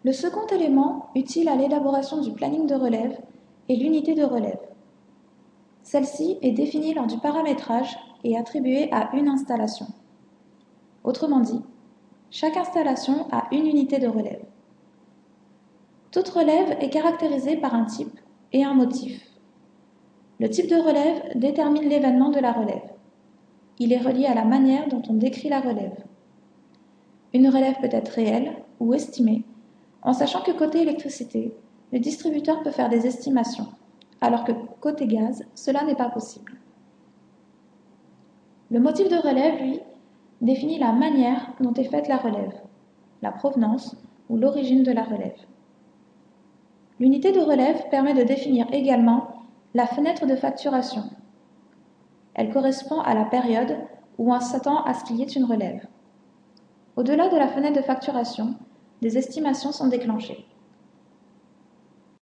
Le second élément utile à l'élaboration du planning de relève est l'unité de relève. Celle-ci est définie lors du paramétrage et attribuée à une installation. Autrement dit, chaque installation a une unité de relève. Toute relève est caractérisée par un type et un motif. Le type de relève détermine l'événement de la relève. Il est relié à la manière dont on décrit la relève. Une relève peut être réelle ou estimée, en sachant que côté électricité, le distributeur peut faire des estimations, alors que côté gaz, cela n'est pas possible. Le motif de relève, lui, définit la manière dont est faite la relève, la provenance ou l'origine de la relève. L'unité de relève permet de définir également la fenêtre de facturation. Elle correspond à la période où on s'attend à ce qu'il y ait une relève. Au-delà de la fenêtre de facturation, des estimations sont déclenchées.